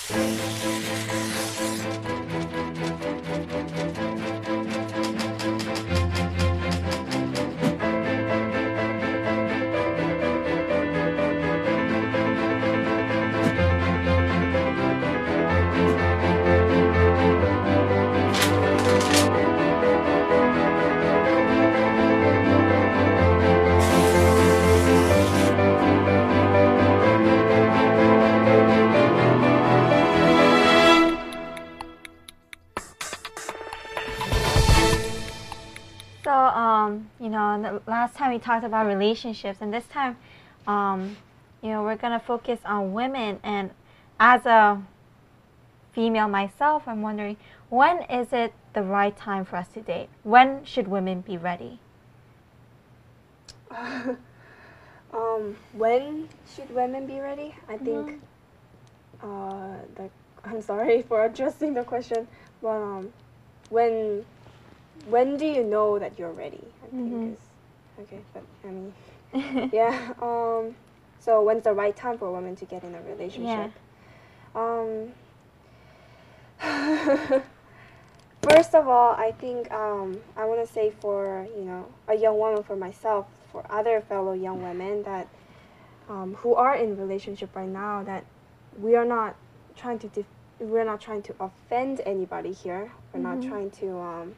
So, the last time we talked about relationships, and this time, we're gonna focus on women. And as a female myself, I'm wondering, when is it the right time for us to date? When should women be ready? When should women be ready? I think, I'm sorry for addressing the question, but when when do you know that you're ready? I think is okay, but I mean, yeah. So when's the right time for a woman to get in a relationship? First of all, I think I want to say for a young woman, for myself, for other fellow young women that who are in relationship right now, that we are not trying to we're not trying to offend anybody here. We're not trying to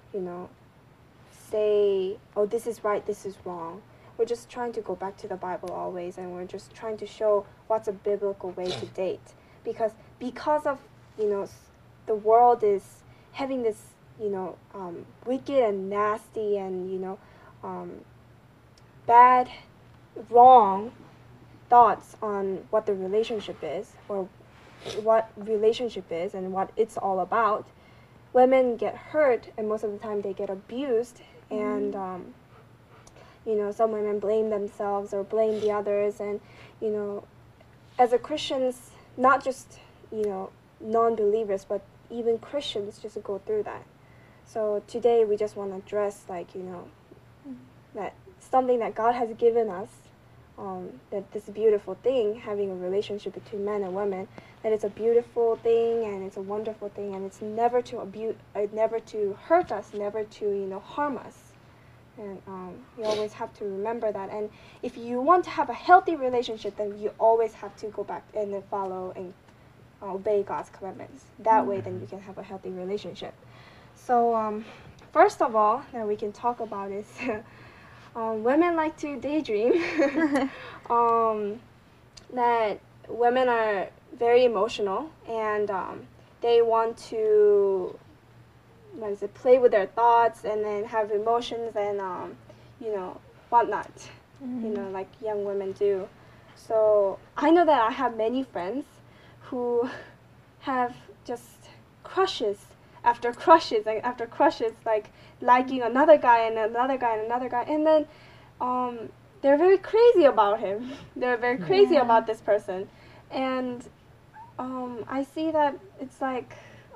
say, oh, this is right, this is wrong. We're just trying to go back to the Bible always, and we're just trying to show what's a biblical way to date. Because of the world is having this wicked and nasty and bad, wrong thoughts on what the relationship is, or what relationship is and what it's all about. Women get hurt, and most of the time they get abused, and some women blame themselves or blame the others, and as a Christians, not just non-believers, but even Christians just go through that. So today we just want to address that something that God has given us, that this beautiful thing, having a relationship between men and women, that it's a beautiful thing and it's a wonderful thing, and it's never to abuse, never to hurt us, never to harm us. And you always have to remember that. And if you want to have a healthy relationship, then you always have to go back and then follow and obey God's commandments. That way, then you can have a healthy relationship. So first of all, that we can talk about is women like to daydream. That women are very emotional, and they want to play with their thoughts and then have emotions and whatnot, like young women do. So I know that I have many friends who have just crushes after crushes, like liking another guy and another guy and another guy, and then they're very crazy about him. They're very crazy about this person, and I see that it's like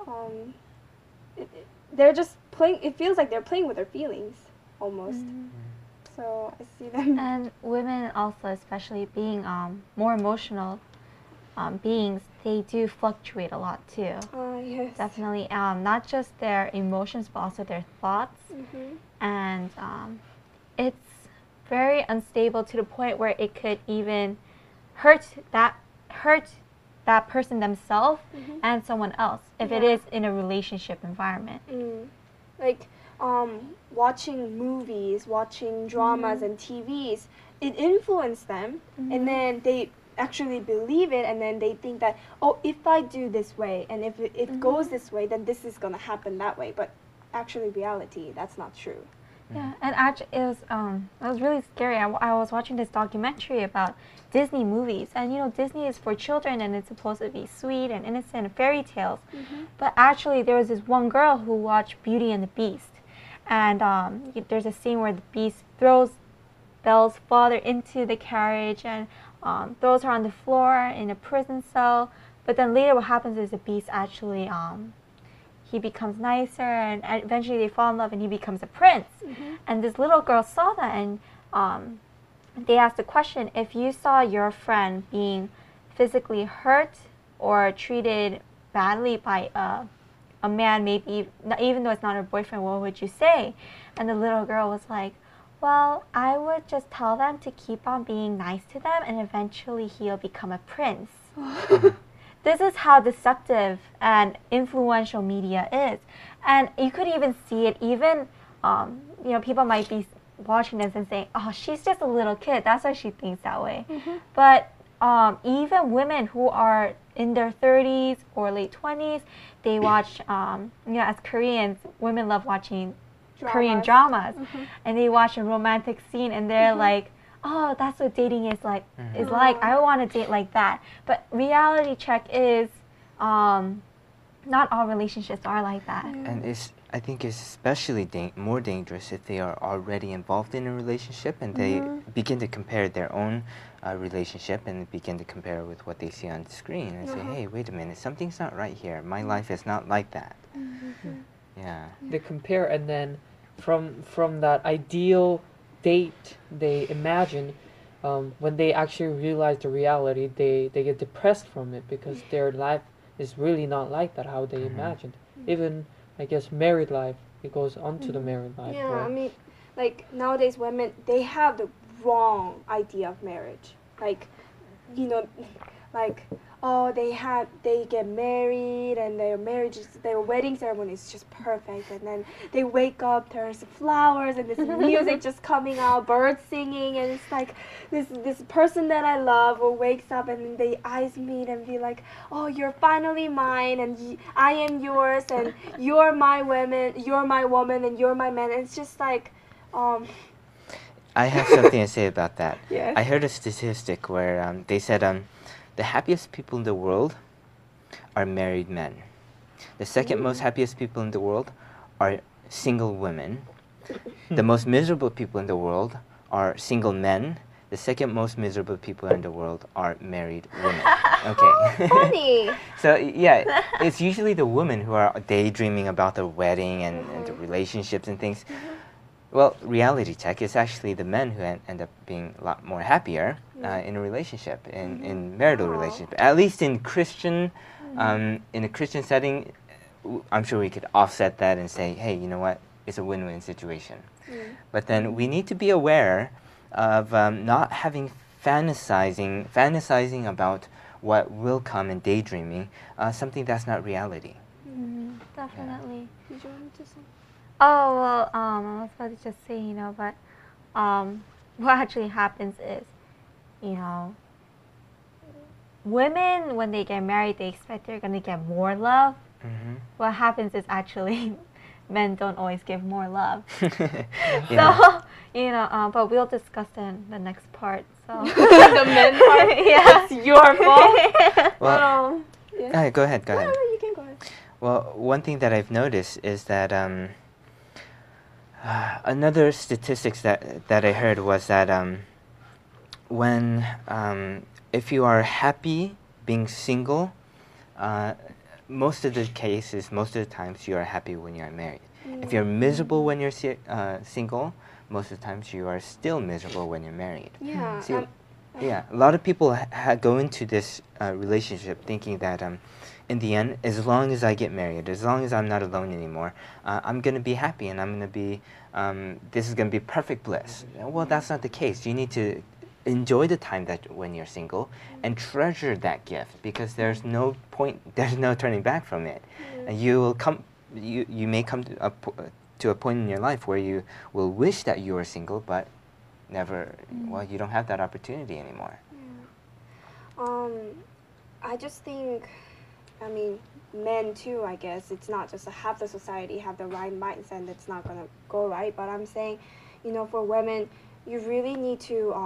they're just playing. It feels like they're playing with their feelings almost. So I see them. And women also, especially being more emotional beings, they do fluctuate a lot too. Yes. Definitely, not just their emotions, but also their thoughts. And it's very unstable to the point where it could even hurt that person themselves and someone else if it is in a relationship environment. Like watching movies, watching dramas and TVs, it influenced them, and then they actually believe it, and then they think that, oh, if I do this way and if it goes this way, then this is gonna happen that way. But actually, reality, that's not true. Yeah, and actually, it was really scary. I was watching this documentary about Disney movies, and Disney is for children, and it's supposed to be sweet and innocent and fairy tales. But actually, there was this one girl who watched Beauty and the Beast, and there's a scene where the Beast throws Belle's father into the carriage and throws her on the floor in a prison cell. But then later, what happens is the Beast actually he becomes nicer, and eventually they fall in love, and he becomes a prince. And this little girl saw that, and they asked the question: if you saw your friend being physically hurt or treated badly by a man, maybe even though it's not her boyfriend, what would you say? And the little girl was like, well, I would just tell them to keep on being nice to them, and eventually he'll become a prince. This is how deceptive and influential media is. And you could even see it, even, people might be watching this and saying, oh, she's just a little kid, that's why she thinks that way. But even women who are in their 30s or late 20s, they watch, as Koreans, women love watching Korean dramas, and they watch a romantic scene and they're like, oh, that's what dating is like. I want to date like that. But reality check is, not all relationships are like that. And I think it's especially more dangerous if they are already involved in a relationship and they begin to compare their own relationship and begin to compare with what they see on the screen and say, hey, wait a minute, something's not right here. My life is not like that. Yeah. They compare, and then from that ideal date they imagine, when they actually realize the reality, they get depressed from it because their life is really not like that, how they imagined. Even, I guess, married life, it goes on to the married life. Yeah, where, I mean, like, nowadays women, they have the wrong idea of marriage. Like, oh, they get married and their wedding ceremony is just perfect, and then they wake up, there's flowers and this music just coming out, birds singing, and it's like this person that I love wakes up and they eyes meet and be like, oh, you're finally mine, and I am yours, and you're my woman, and you're my man. And it's just like, I have something to say about that. Yes. I heard a statistic where they said the happiest people in the world are married men. The second most happiest people in the world are single women. The most miserable people in the world are single men. The second most miserable people in the world are married women. Okay. funny. So yeah, it's usually the women who are daydreaming about their wedding and the relationships and things. Well, reality check is actually the men who end up being a lot more happier in a relationship, in marital relationship. At least in Christian, in a Christian setting, I'm sure we could offset that and say, hey, you know what? It's a win-win situation. But then we need to be aware of not having fantasizing about what will come and daydreaming, something that's not reality. Definitely. Did you want to say? Oh, well, I was about to just say, but what actually happens is, women, when they get married, they expect they're going to get more love. What happens is actually men don't always give more love. Yeah. So, but we'll discuss in the next part. So The men part? Yeah. It's your fault. Well, Yeah. go ahead. No, you can go ahead. Well, one thing that I've noticed is that another statistics that I heard was that when if you are happy being single, most of the times you are happy when you are married. If you're miserable when you're single, most of the times you are still miserable when you're married. Yeah. See, yeah, a lot of people go into this relationship thinking that in the end, as long as I get married, as long as I'm not alone anymore, I'm going to be happy and I'm going to be, this is going to be perfect bliss. Well, that's not the case. You need to enjoy the time when you're single and treasure that gift, because there's no turning back from it. And you may come to a point in your life where you will wish that you were single, but never, you don't have that opportunity anymore. I just think, men too, I guess, it's not just half the society have the right mindset that's not going to go right, but I'm saying, for women, you really need to,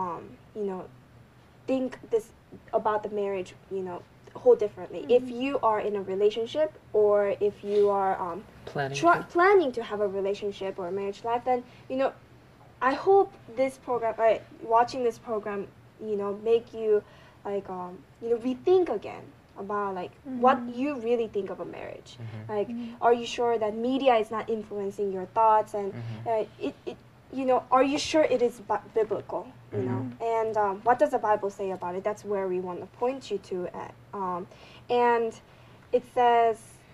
think about the marriage, whole differently. If you are in a relationship, or if you are planning to have a relationship or a marriage life, then, I hope this program, watching this program, make you, rethink again about what you really think of a marriage. Are you sure that media is not influencing your thoughts, and you know, are you sure it is biblical? You know, and what does the Bible say about it? That's where we want to point you to at. And it says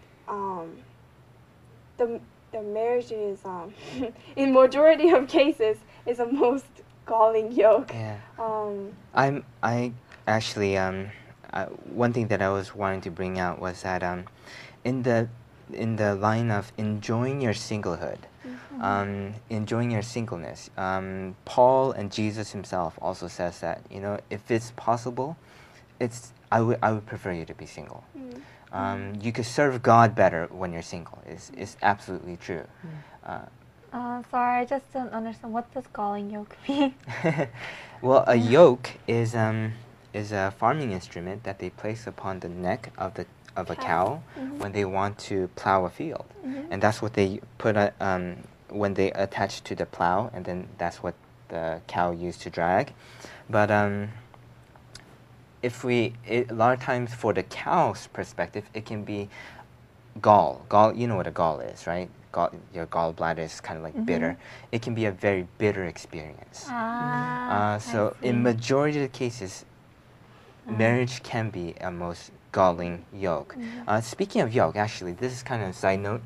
the marriage is in majority of cases is the most galling yoke. Yeah. I actually one thing that I was wanting to bring out was that in the line of enjoying your singlehood, enjoying your singleness, Paul and Jesus himself also says that, you know, if it's possible, I would prefer you to be single. You could serve God better when you're single. It's absolutely true. Sorry, I just don't understand. What does galling yoke mean? Well, a yoke is a farming instrument that they place upon the neck of a cow when they want to plow a field, and that's what they put when they attach to the plow, and then that's what the cow used to drag. But a lot of times for the cow's perspective, it can be gall. You know what a gall is, right? Your gallbladder is kind of like bitter. It can be a very bitter experience. So in majority of the cases, marriage can be a most galling yoke. Speaking of yoke, actually, this is kind of a side note.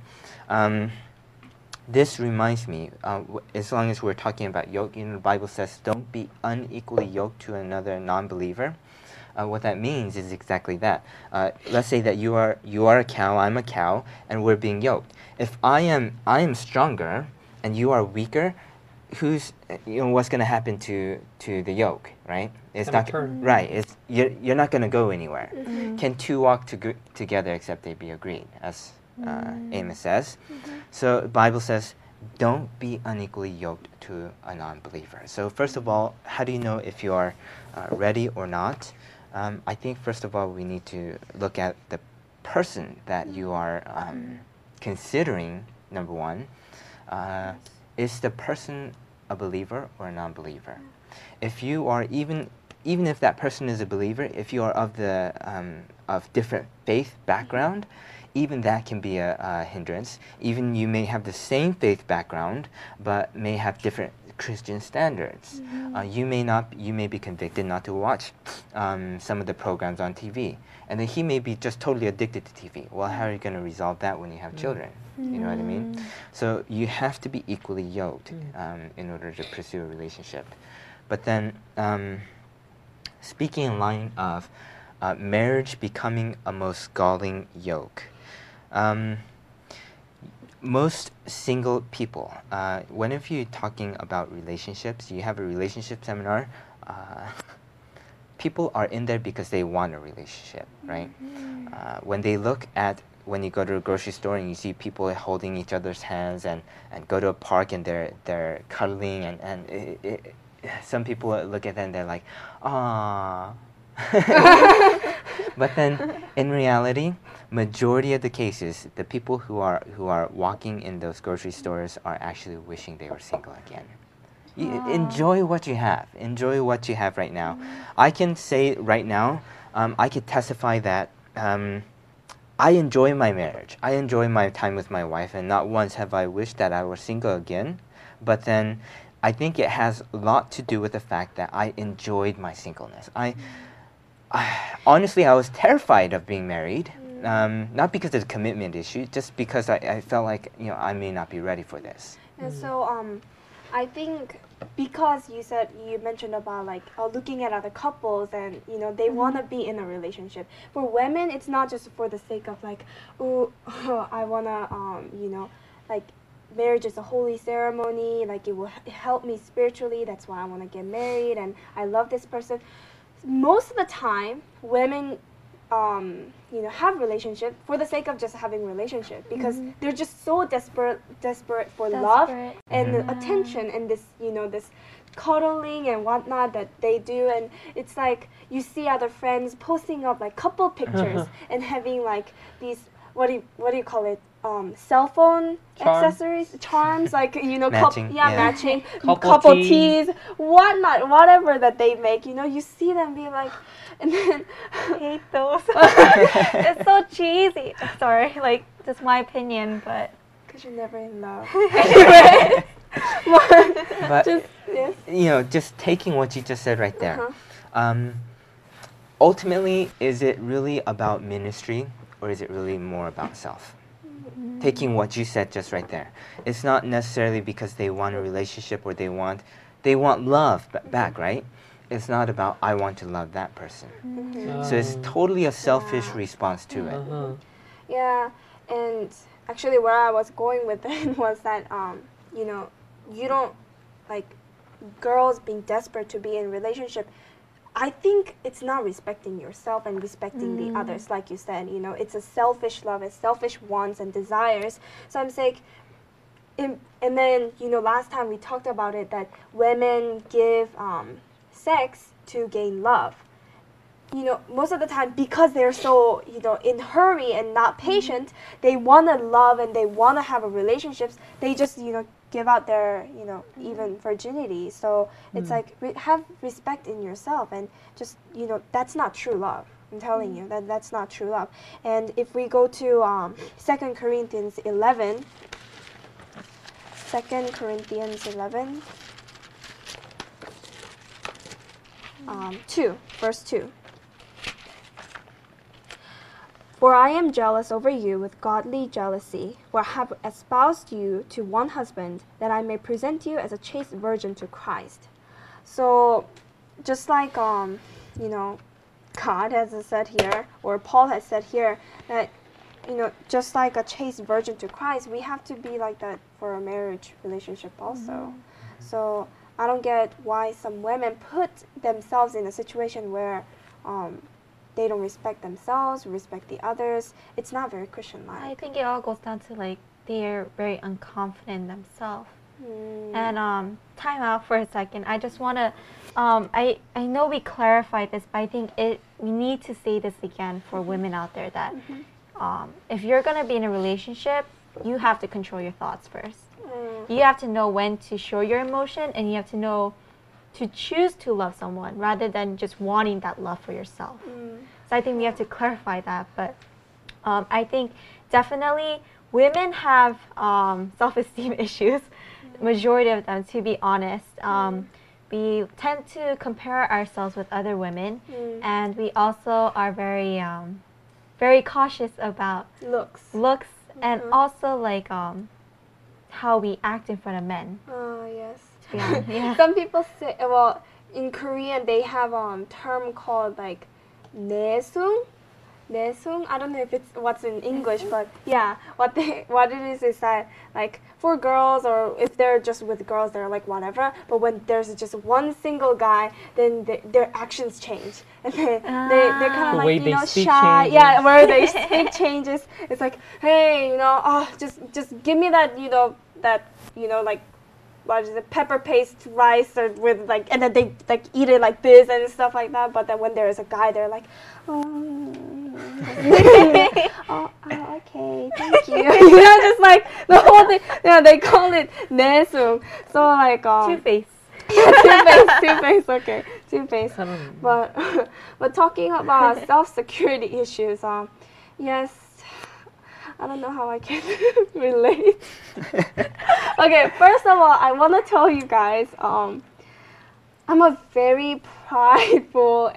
This reminds me, as long as we're talking about yoke, you know, the Bible says, don't be unequally yoked to another non-believer. What that means is exactly that. Let's say that you are a cow, I'm a cow, and we're being yoked. If I am stronger and you are weaker, what's going to happen to the yoke, right? It's not right. You're not going to go anywhere. Can two walk together except they be agreed, as Amos says. So the Bible says, don't be unequally yoked to a non-believer. So first of all, how do you know if you are ready or not? I think first of all we need to look at the person that you are considering. Number one, is the person a believer or a non-believer? If you are even if that person is a believer, if you are of different faith background, even that can be a hindrance. Even you may have the same faith background, but may have different Christian standards. You may be convicted not to watch some of the programs on TV, and then he may be just totally addicted to TV. Well, how are you going to resolve that when you have children? You know what I mean? So you have to be equally yoked in order to pursue a relationship. But then, speaking in line of marriage becoming a most galling yoke, most single people, whenever you're talking about relationships, you have a relationship seminar, people are in there because they want a relationship, right? When you go to a grocery store and you see people holding each other's hands and go to a park and they're cuddling and some people look at them and they're like, ah. But then in reality, majority of the cases, the people who are walking in those grocery stores are actually wishing they were single again. Enjoy what you have. Enjoy what you have right now. I can say right now, I could testify that I enjoy my marriage. I enjoy my time with my wife, and not once have I wished that I were single again. But then I think it has a lot to do with the fact that I enjoyed my singleness. Honestly, I was terrified of being married, not because of the commitment issue, just because I felt like, I may not be ready for this. And so I think because you mentioned about like looking at other couples and they want to be in a relationship. For women, it's not just for the sake of like, oh, I wanna like marriage is a holy ceremony, like it will help me spiritually, that's why I want to get married and I love this person. Most of the time, women, have relationship for the sake of just having relationship because they're just so desperate for love and attention and this, this cuddling and whatnot that they do, and it's like you see other friends posting up like couple pictures and having like these what do you call it? Cell phone accessories, charms, like matching, matching, couple teas, whatnot, whatever that they make. You see them be like, and then I hate those. It's so cheesy. Sorry, like just my opinion, but because you're never in love. Anyway, But Just, yes. you know, just taking what you just said right there. Uh-huh. Ultimately, is it really about ministry, or is it really more about self? Taking what you said just right there, it's not necessarily because they want a relationship or they want love back, right? It's not about I want to love that person. So it's totally a selfish Yeah. response to it. Uh-huh. Yeah, and actually where I was going with it was that, you know, you don't, like, girls being desperate to be in a relationship, I think it's not respecting yourself and respecting the others, like you said. You know, it's a selfish love, it's selfish wants and desires. So I'm saying, and then, you know, last time we talked about it, that women give sex to gain love. You know, most of the time, because they're so, you know, in hurry and not patient, they want to love and they want to have a relationships. They just, you know, give out their, you know, even virginity. So it's like, have respect in yourself, and just, you know, that's not true love. I'm telling you that that's not true love. And if we go to 2 Corinthians 11, 2 Corinthians 11, 2, verse 2. For I am jealous over you with godly jealousy, for I have espoused you to one husband, that I may present you as a chaste virgin to Christ. So, just like, you know, God has said here, or Paul has said here, that, you know, just like a chaste virgin to Christ, we have to be like that for a marriage relationship also. So, I don't get why some women put themselves in a situation where they don't respect themselves, respect the others. It's not very Christian-like. I think it all goes down to, like, they're very unconfident in themselves. And time out for a second. I just want to, I know we clarified this, but I think we need to say this again for women out there, that if you're going to be in a relationship, you have to control your thoughts first. You have to know when to show your emotion, and you have to know to choose to love someone rather than just wanting that love for yourself. So I think we have to clarify that. But I think definitely women have self-esteem issues, majority of them, to be honest. We tend to compare ourselves with other women, and we also are very very cautious about looks and also, like, how we act in front of men. Oh, yes. Yeah. Some people say, well, in Korean they have term called like 내숭. 내숭. I don't know if it's what's in English, but yeah, what it is that, like, for girls, or if they're just with girls, they're like whatever. But when there's just one single guy, then their actions change, and they're kind of The like, way you they know, speak shy. changes. Yeah, where they speak changes. It's like, hey, you know, oh, just give me that, you know, like, what is it, pepper paste rice, or with, like, and then they, like, eat it like this and stuff like that. But then when there is a guy, they're like, oh, okay, thank you. You know, just like the whole thing. Yeah, they call it 내숭. So, like, Two-face. two-face, okay, two-face. Kind But talking about self-security issues, yes, I don't know how I can relate. Okay, first of all, I want to tell you guys, I'm a very prideful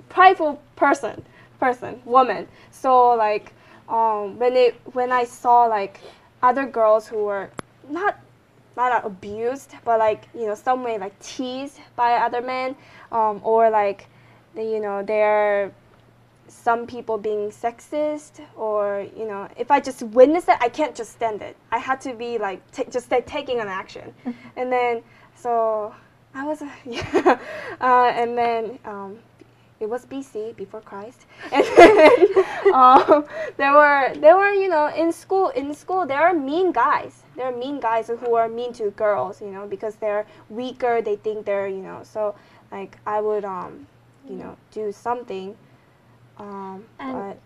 woman. So, like, when I saw, like, other girls who were not abused, but, like, you know, some way, like, teased by other men, or, like, they're some people being sexist, or, you know, if I just witness it, I can't just stand it. I had to be like taking an action. And then, so I was yeah, and then it was BC, before Christ, and then there were, you know, in school there are mean guys. There are mean guys who are mean to girls, you know, because they're weaker. They think they're, you know, so, like, I would you know, do something. But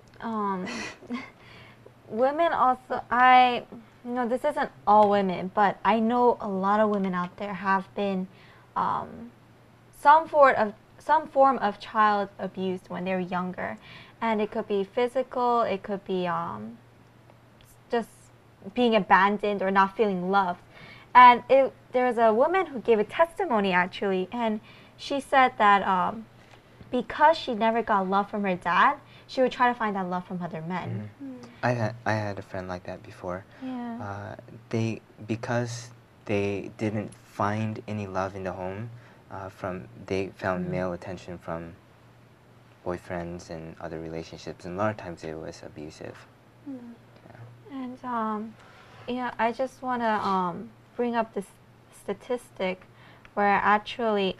Women also, you know, this isn't all women, but I know a lot of women out there have been some form of child abused when they were younger, and it could be physical, it could be just being abandoned or not feeling loved, and there's a woman who gave a testimony actually, and she said that because she never got love from her dad, she would try to find that love from other men. I had a friend like that before. Yeah. Because they didn't find any love in the home, they found male attention from boyfriends and other relationships, and a lot of times it was abusive. And I just want to bring up this statistic where actually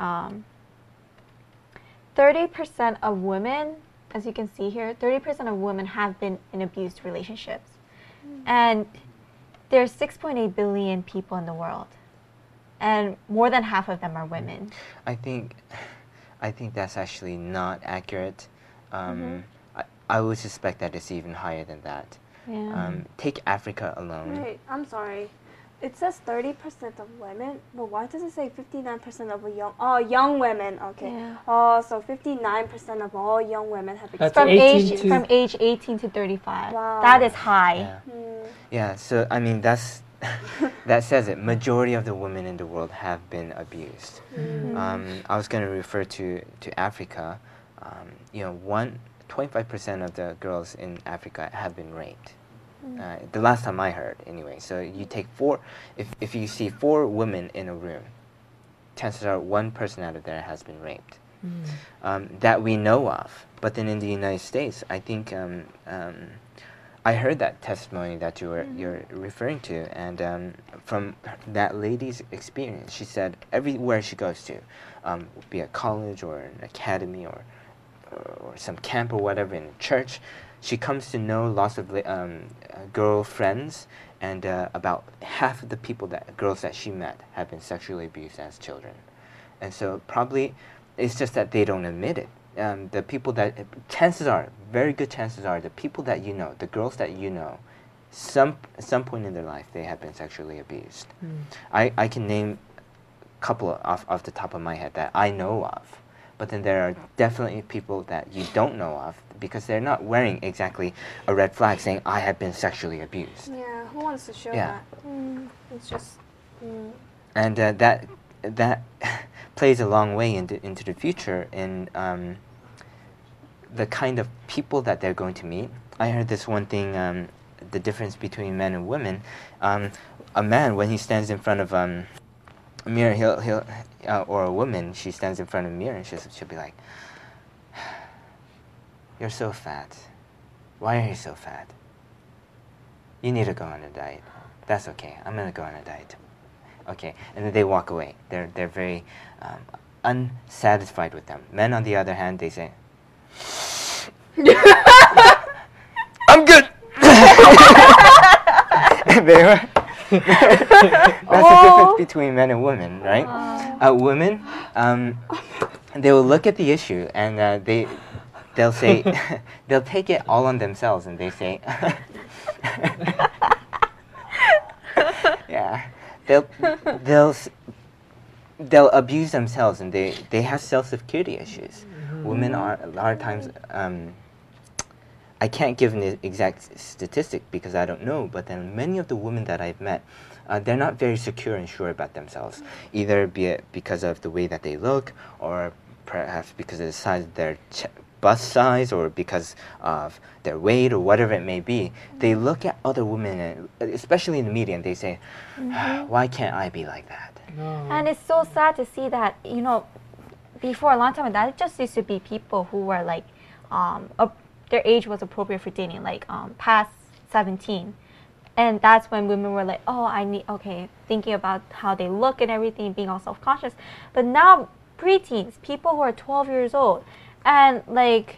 30% of women, as you can see here, 30% of women have been in abused relationships. And there's 6.8 billion people in the world, and more than half of them are women. I think that's actually not accurate. I would suspect that it's even higher than that. Yeah. Take Africa alone. Wait, I'm sorry. It says 30% of women, but why does it say 59% of young women? Okay. Yeah. Oh, so 59% of all young women have That's experienced. From age 18 to 35. Wow. That is high. Yeah. Yeah. So I mean, that says it. Majority of the women in the world have been abused. I was going to refer to Africa. 25% of the girls in Africa have been raped. The last time I heard, anyway. So you take if you see 4 women in a room, chances are one person out of there has been raped. That we know of. But then in the United States, I think I heard that testimony that you're referring to, and from that lady's experience, she said everywhere she goes to, be it college or an academy or some camp or whatever, in a church, she comes to know lots of girlfriends, and about half of the girls that she met have been sexually abused as children. And so probably it's just that they don't admit it. The people that, very good chances are, the people that you know, the girls that you know, some point in their life they have been sexually abused. I can name a couple off the top of my head that I know of. But then there are definitely people that you don't know of, because they're not wearing exactly a red flag saying, I have been sexually abused. Yeah, who wants to show Yeah. that? It's just... And that plays a long way into the future in the kind of people that they're going to meet. I heard this one thing, the difference between men and women. A man, when he stands in front of a mirror, he'll or a woman, she stands in front of a mirror and she'll be like, you're so fat. Why are you so fat? You need to go on a diet. That's okay. I'm going to go on a diet. Okay. And then they walk away. They're very unsatisfied with them. Men, on the other hand, they say, I'm good. That's the difference between men and women, right? Women, they will look at the issue and they'll say, they'll take it all on themselves, and they say, yeah, they'll abuse themselves, and they have self-security issues. Women are a lot of times. I can't give an exact statistic because I don't know, but then many of the women that I've met, they're not very secure and sure about themselves, either be it because of the way that they look, or perhaps because of the size of their bust size, or because of their weight, or whatever it may be. They look at other women, especially in the media, and they say, why can't I be like that? And it's so sad to see that, before a long time, that just used to be people who were like, their age was appropriate for dating, like past 17. And that's when women were like, thinking about how they look and everything, being all self-conscious. But now, preteens, people who are 12 years old, and like,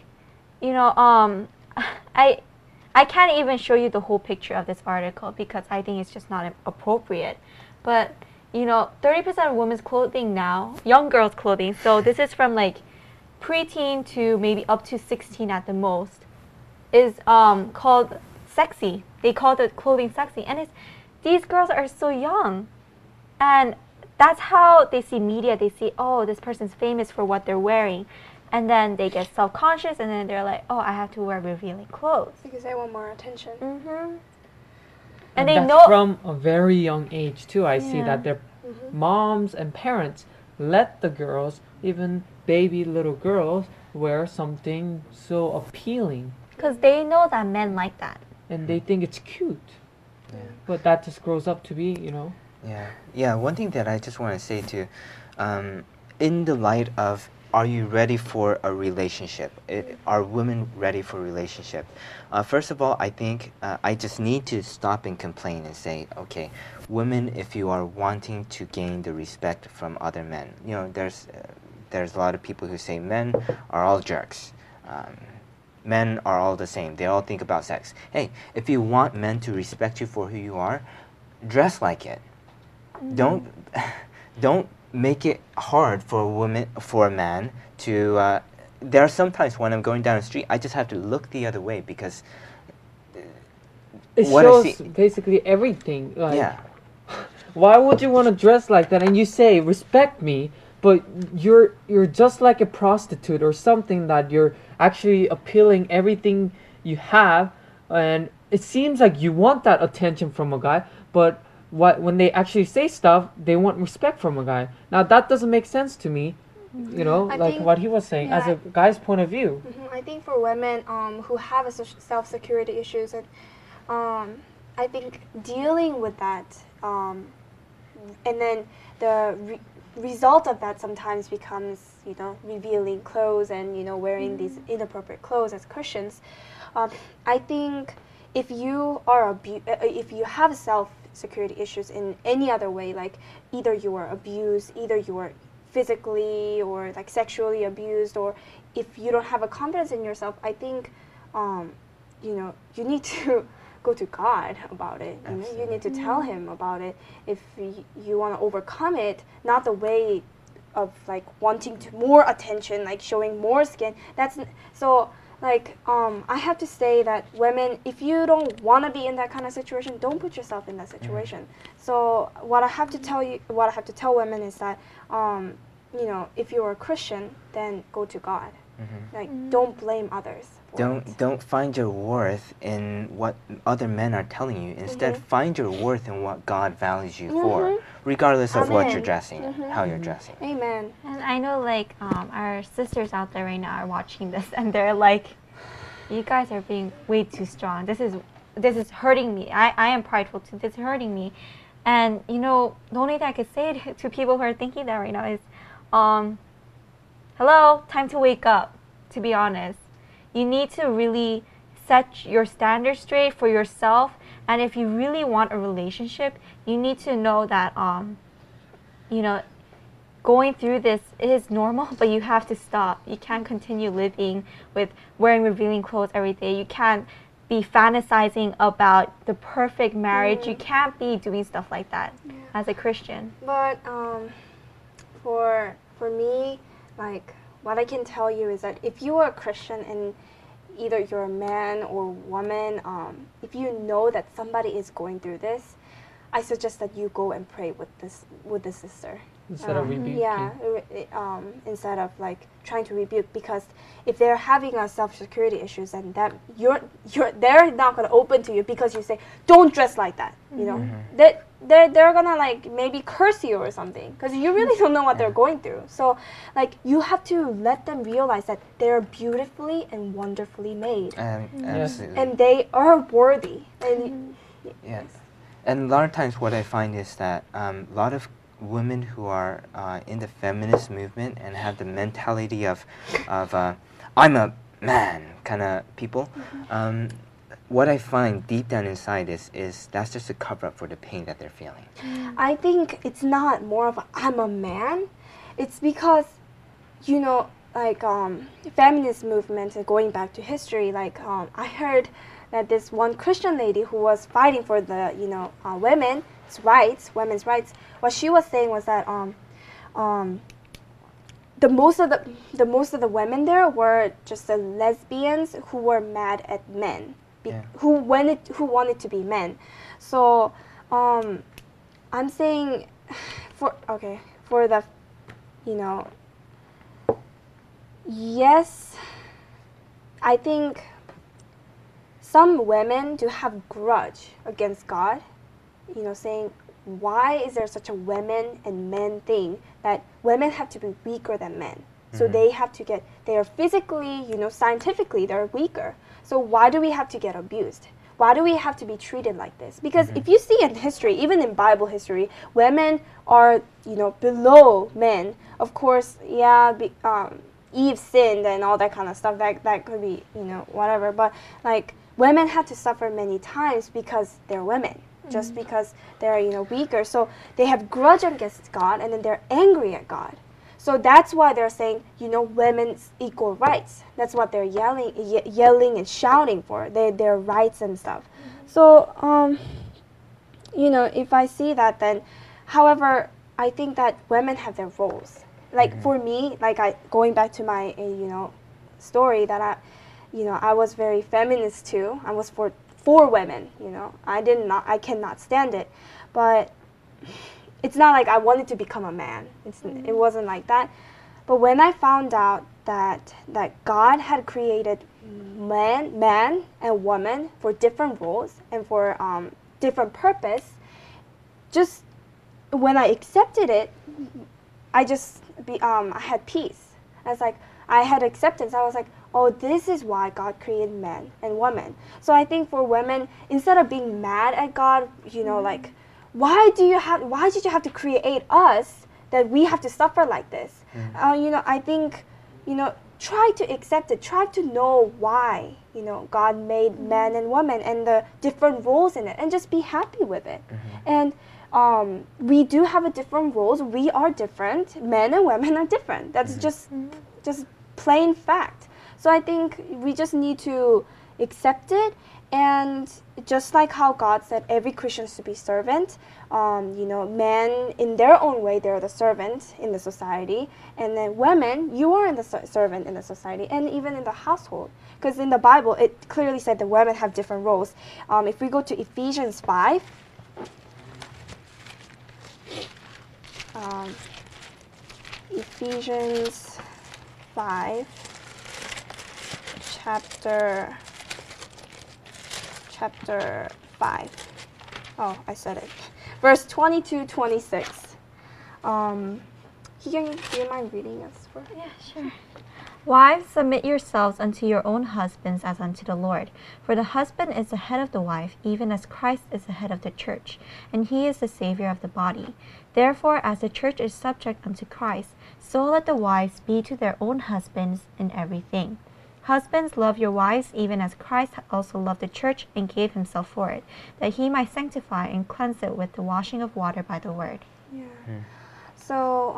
I can't even show you the whole picture of this article because I think it's just not appropriate. But 30% of women's clothing now, young girls' clothing, so this is from like preteen to maybe up to 16 at the most, is called sexy. They call the clothing sexy, and these girls are so young, and that's how they see media. They see, oh, this person's famous for what they're wearing, and then they get self-conscious, and then they're like, oh, I have to wear revealing clothes because they want more attention. And they know from a very young age too. I see that they're moms and parents let the girls, even baby little girls, wear something so appealing, Because they know that men like that. and they think it's cute. Yeah. But that just grows up to be, Yeah. One thing that I just want to say too, in the light of, are you ready for a relationship? Are women ready for a relationship? First of all, I think I just need to stop and complain and say, okay, women, if you are wanting to gain the respect from other men, there's a lot of people who say men are all jerks. Men are all the same. They all think about sex. Hey, if you want men to respect you for who you are, dress like it. Don't make it hard for a man to. There are sometimes when I'm going down the street, I just have to look the other way because it what I shows see- basically everything. Like, yeah, why would you want to dress like that? And you say respect me, but you're just like a prostitute or something, that you're actually appealing everything you have, and it seems like you want that attention from a guy, but when they actually say stuff, they want respect from a guy. Now that doesn't make sense to me, I like think- what he was saying, as yeah. a guy's point of view. I think for women who have a self-security issues, and I think dealing with that, and then the result of that sometimes becomes, revealing clothes and wearing these inappropriate clothes as Christians. I think if you are if you have self-security issues in any other way, like either you were abused, either you were physically or like sexually abused, or if you don't have a confidence in yourself, I think you need to go to God about it. You need to tell him about it if you want to overcome it, not the way of like wanting more attention, like showing more skin. That's so like I have to say that women, if you don't want to be in that kind of situation, don't put yourself in that situation. So what I have to tell women is that if you're a Christian, then go to God. Like don't blame others. don't find your worth in what other men are telling you. Instead, find your worth in what God values you for, regardless of what you're Amen. dressing, how you're dressing. Amen. And I know, like, our sisters out there right now are watching this, and they're like, "You guys are being way too strong. This is hurting me. I am prideful too. This is hurting me." And the only thing I could say to people who are thinking that right now is, hello, time to wake up. To be honest, you need to really set your standards straight for yourself. And if you really want a relationship, you need to know that going through this is normal, but you have to stop. You can't continue living with wearing revealing clothes every day. You can't be fantasizing about the perfect marriage. You can't be doing stuff like that as a Christian. But for me, like what I can tell you is that if you are a Christian and either you're a man or woman, if you know that somebody is going through this, I suggest that you go and pray with the sister. Instead of rebuking. Yeah, instead of like trying to rebuke, because if they're having a self-security issues, and that they're not gonna open to you because you say don't dress like that. They're gonna like maybe curse you or something, because you really don't know what they're going through. So like you have to let them realize that they're beautifully and wonderfully made, Absolutely. and they are worthy. And Yes. And a lot of times what I find is that a lot of women who are in the feminist movement and have the mentality of I'm a man kind of people, what I find deep down inside is that's just a cover-up for the pain that they're feeling. I think it's not more of I'm a man. It's because, like feminist movement, going back to history, like I heard that this one Christian lady who was fighting for the women's rights, what she was saying was that the most of the women there were just the lesbians who were mad at men, who wanted to be men. So I'm saying for the yes, I think some women do have grudge against God, saying why is there such a women and men thing that women have to be weaker than men? So they are physically, scientifically, they're weaker. So why do we have to get abused? Why do we have to be treated like this? Because if you see in history, even in Bible history, women are, below men. Of course, Eve sinned and all that kind of stuff. That could be, whatever. But like women had to suffer many times because they're women. Just because they're, weaker. So they have grudge against God, and then they're angry at God. So that's why they're saying, women's equal rights. That's what they're yelling and shouting for, their rights and stuff. So, if I see that, then, however, I think that women have their roles. Like for me, going back to my, story that I was very feminist too. I was for women, I cannot stand it, but it's not like I wanted to become a man. It wasn't like that. But when I found out that God had created man and woman for different roles and for different purpose, just when I accepted it, I had peace. I had acceptance. I was like, oh, this is why God created men and women. So I think for women, instead of being mad at God, like, why did you have to create us that we have to suffer like this? I think, try to accept it. Try to know why, God made man and woman and the different roles in it, and just be happy with it. And we do have a different roles. We are different. Men and women are different. That's just plain fact. So I think we just need to accept it. And just like how God said every Christian is to be servant, men in their own way, they're the servant in the society. And then women, you are in the servant in the society and even in the household. Because in the Bible, it clearly said that women have different roles. If we go to Ephesians 5, Ephesians 5, chapter 5. Oh, I said it. Verse 22-26. Keegan, do you mind reading us for? Yeah, sure. Wives, submit yourselves unto your own husbands as unto the Lord. For the husband is the head of the wife, even as Christ is the head of the church, and he is the Savior of the body. Therefore, as the church is subject unto Christ, so let the wives be to their own husbands in everything. Husbands, love your wives, even as Christ also loved the church and gave himself for it, that he might sanctify and cleanse it with the washing of water by the word. Yeah. So,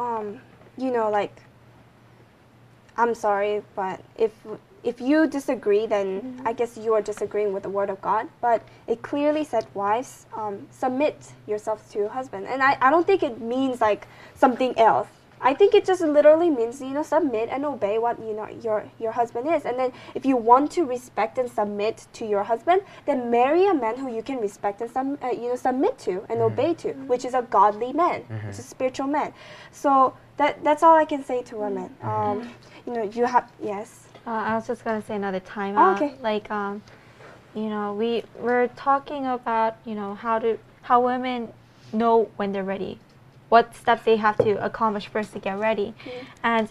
I'm sorry, but if you disagree, then I guess you are disagreeing with the word of God. But it clearly said, wives, submit yourselves to your husband. And I don't think it means like something else. I think it just literally means, submit and obey what, your husband is. And then if you want to respect and submit to your husband, then marry a man who you can respect and submit to and obey to, which is a godly man, which is a spiritual man. So that's all I can say to women. You have, yes? I was just going to say another time. Okay. We're talking about, how women know when they're ready. What steps they have to accomplish first to get ready. And,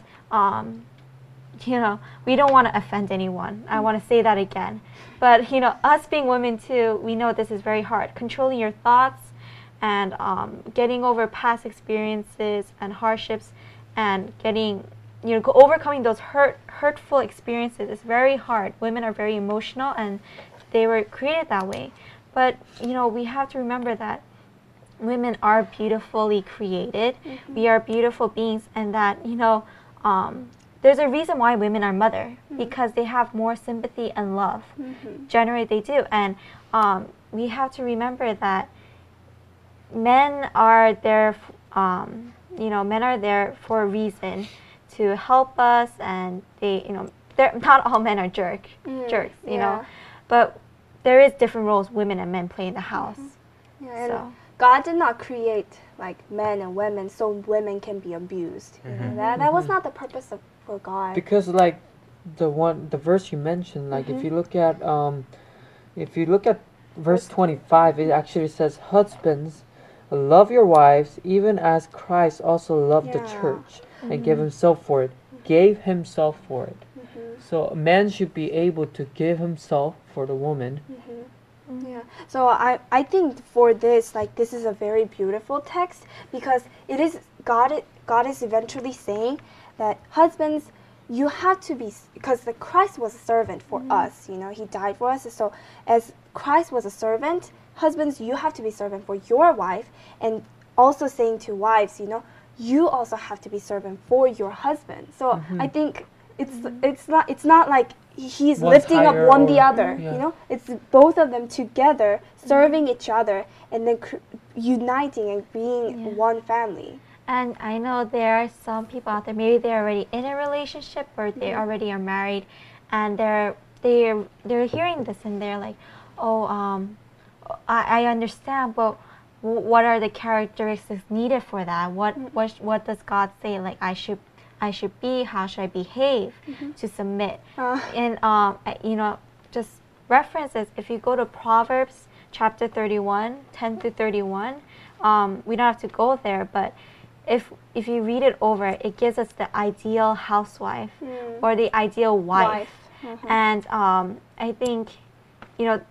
we don't want to offend anyone. I want to say that again. But, us being women too, we know this is very hard. Controlling your thoughts and getting over past experiences and hardships and getting, overcoming those hurtful experiences is very hard. Women are very emotional and they were created that way. But, we have to remember that women are beautifully created. We are beautiful beings, and that, there's a reason why women are mother, because they have more sympathy and love. Generally, they do. And we have to remember that men are there, men are there for a reason, to help us, and they, not all men are jerks, you know. But there is different roles women and men play in the house. And God did not create like men and women so women can be abused. That was not the purpose for God. Because like the verse you mentioned, like if you look at verse 25, it actually says, husbands, love your wives even as Christ also loved the Yeah. church and gave himself for it. Gave himself for it. So a man should be able to give himself for the woman. Yeah. So I think for this, like, this is a very beautiful text because it is God is eventually saying that husbands, you have to be, because the Christ was a servant for us, you know, he died for us. So as Christ was a servant, husbands, you have to be servant for your wife, and also saying to wives, you know, you also have to be servant for your husband. So I think it's not like he's One's lifting up higher one the or- other, yeah. you know, it's both of them together serving each other and then uniting and being one family. And I know there are some people out there, maybe they're already in a relationship or they already are married, and they're hearing this and they're like, oh, I understand, but what are the characteristics needed for that? What does God say? Like I should be, how should I behave to submit? And you know, just references. If you go to Proverbs chapter 31, 10 through 31, we don't have to go there, but if you read it over, it gives us the ideal housewife or the ideal wife. And I think, you know,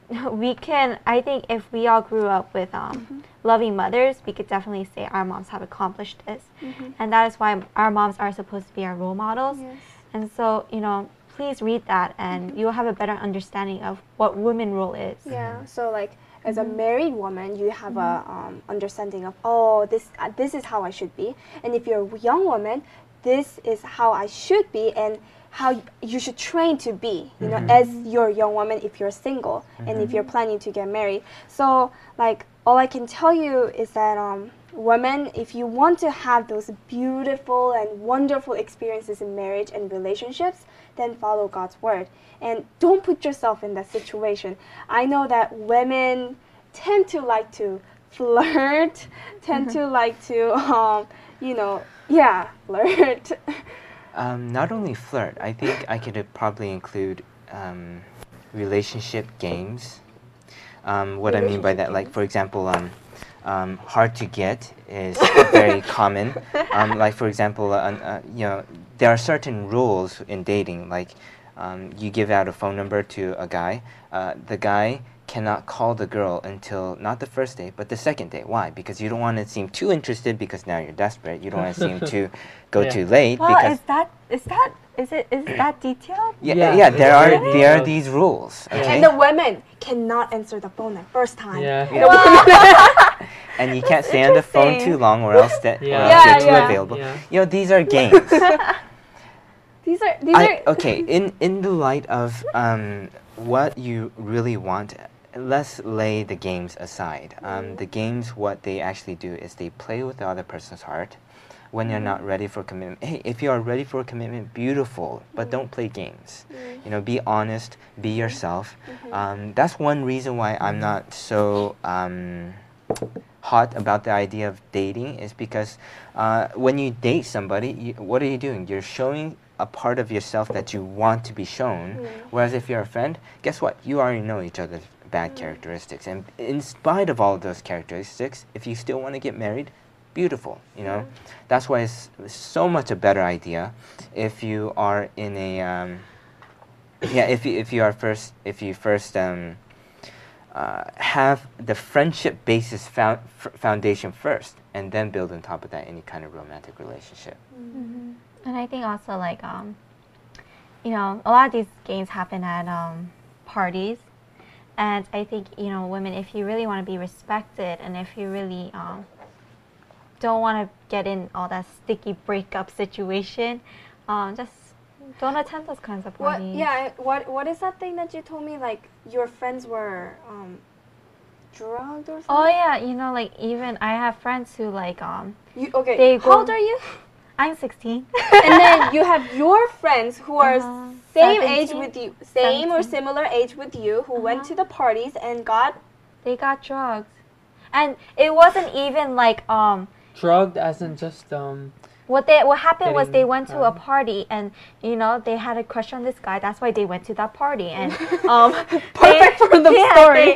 I think if we all grew up with loving mothers, we could definitely say our moms have accomplished this. And that is why our moms are supposed to be our role models. And so, you know, please read that and you'll have a better understanding of what women role is. Yeah. So like as a married woman, you have a understanding of, oh, this is how I should be, and if you're a young woman, this is how I should be and how you should train to be, you know, as you're a young woman if you're single and if you're planning to get married. So like all I can tell you is that women, if you want to have those beautiful and wonderful experiences in marriage and relationships, then follow God's word. And don't put yourself in that situation. I know that women tend to like to flirt, tend to like to, you know, flirt. Not only flirt, I think I could probably include relationship games. What I mean by that, like for example, hard to get is very common. Like for example, you know, there are certain rules in dating. Like you give out a phone number to a guy. The guy cannot call the girl until not the first day, but the second day. Why? Because you don't want to seem too interested because now you're desperate. You don't want to seem too too late. Well, because is it that detailed? yeah, there are these rules. Okay? And the women cannot answer the phone the first time. And you can't stay on the phone too long, or else or else you're too available. You know, these are games. These are okay. In the light of what you really want, let's lay the games aside. The games, what they actually do is they play with the other person's heart. When you're not ready for commitment, hey, if you are ready for a commitment, beautiful, but don't play games. You know, be honest, be yourself. That's one reason why I'm not so hot about the idea of dating, is because when you date somebody, what are you doing? You're showing a part of yourself that you want to be shown. Whereas if you're a friend, guess what? You already know each other's bad characteristics. And in spite of all of those characteristics, if you still want to get married, beautiful, you know. That's why it's so much a better idea if you are in a if you first have the friendship basis foundation first, and then build on top of that any kind of romantic relationship. And I think also like you know, a lot of these games happen at parties, and I think, you know, women, if you really want to be respected and if you really don't want to get in all that sticky breakup situation, just don't attend those kinds of parties. What is that thing that you told me? Like your friends were drugged or something? Oh yeah, you know, like even I have friends who like How old are you? I'm 16. And then you have your friends who are same 17, age with you, same or 17. similar age with you, who went to the parties and They got drugged, and it wasn't even like drugged as in just what happened was they went to a getting, party, and you know, they had a crush on this guy. That's why they went to that party, and perfect for the story.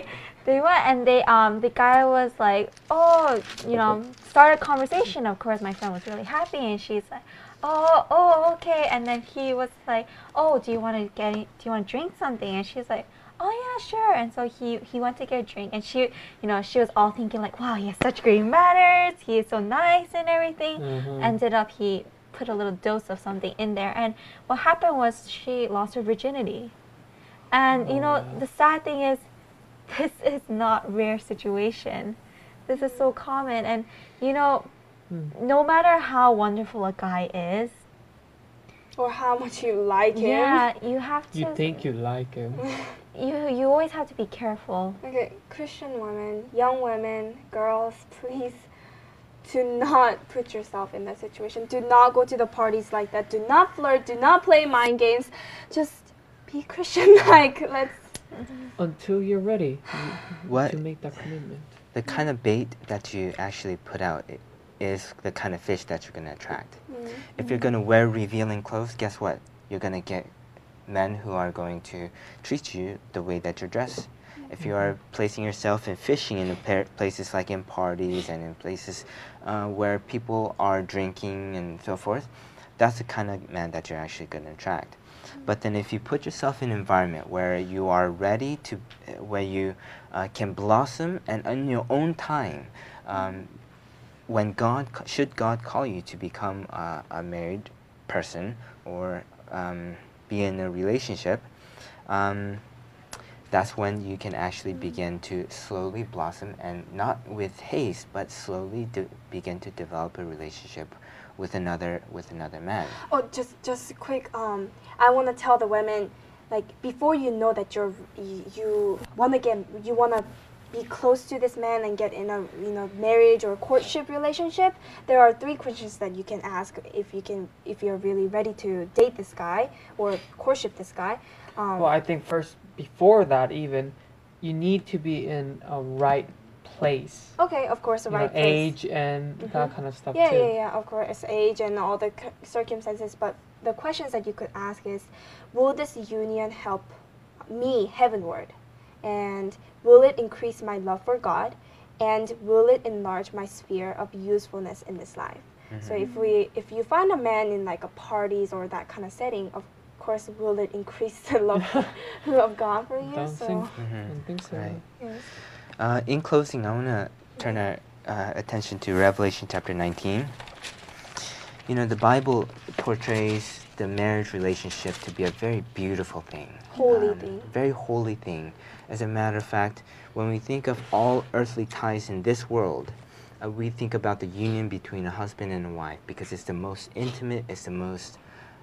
They went and the guy was like, oh, start a conversation. Of course, my friend was really happy, and she's like, oh, okay. And then he was like, oh, do you want to drink something? And she's like, oh yeah, sure. And so he went to get a drink, and she was all thinking like, wow, he has such great manners. He is so nice and everything. Ended up he put a little dose of something in there, and what happened was she lost her virginity. And the sad thing is, this is not rare situation. This is so common, and no matter how wonderful a guy is, or how much you like him. Yeah, you have to. You think you like him. You always have to be careful. Okay, Christian women, young women, girls, please do not put yourself in that situation. Do not go to the parties like that. Do not flirt. Do not play mind games. Just be Christian-like. Let's. Until you're ready What? to make that commitment. The kind of bait that you actually put out is the kind of fish that you're going to attract. If you're going to wear revealing clothes, guess what? You're going to get men who are going to treat you the way that you're dressed. If you are placing yourself in fishing in places like in parties and in places where people are drinking and so forth, that's the kind of man that you're actually going to attract. But then if you put yourself in an environment where you are ready to, where you can blossom and in your own time, when should God call you to become a married person or be in a relationship, that's when you can actually begin to slowly blossom, and not with haste, but slowly begin to develop a relationship with another man. Oh, just quick. I want to tell the women, like, before you know that you want to be close to this man and get in a marriage or courtship relationship, there are 3 questions that you can ask if you're really ready to date this guy or courtship this guy. Well, I think first, before that even, you need to be in a right place. Okay, of course, the right place. Age and that kind of stuff too. Yeah, of course, age and all the circumstances. But the questions that you could ask is, will this union help me heavenward? And will it increase my love for God? And will it enlarge my sphere of usefulness in this life? So if you find a man in like a parties or that kind of setting, of course, will it increase the love of God for you? Don't think so. Yes. In closing, I want to turn our attention to Revelation chapter 19. The Bible portrays the marriage relationship to be a very beautiful thing. Holy thing. Very holy thing. As a matter of fact, when we think of all earthly ties in this world, we think about the union between a husband and a wife because it's the most intimate, it's the most,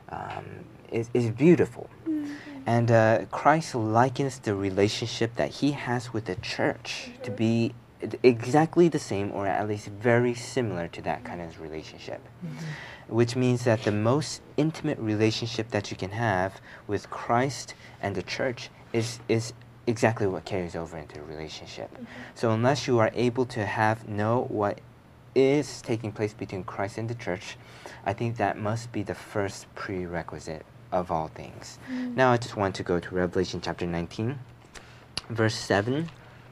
it's beautiful. And Christ likens the relationship that he has with the church to be exactly the same, or at least very similar to that kind of relationship. Which means that the most intimate relationship that you can have with Christ and the church is exactly what carries over into a relationship. So unless you are able to know what is taking place between Christ and the church, I think that must be the first prerequisite of all things. Now I just want to go to Revelation chapter 19, verse 7.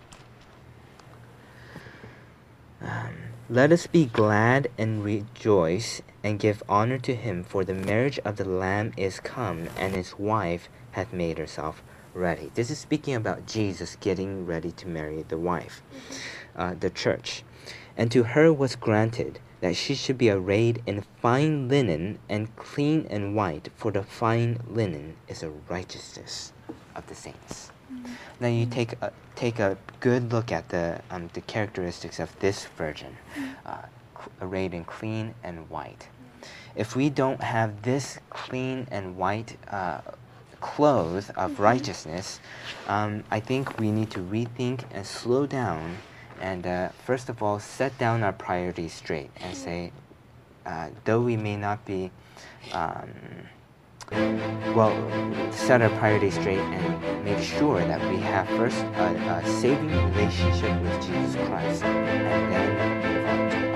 Let us be glad and rejoice and give honor to him, for the marriage of the Lamb is come, and his wife hath made herself ready. This is speaking about Jesus getting ready to marry the wife, the church. And to her was granted that she should be arrayed in fine linen and clean and white, for the fine linen is the righteousness of the saints. Now you take a good look at the characteristics of this virgin, arrayed in clean and white. If we don't have this clean and white clothes of righteousness, I think we need to rethink and slow down, and first of all, set down our priorities straight and say, though we may not be, set our priorities straight and make sure that we have first a saving relationship with Jesus Christ, and then move on to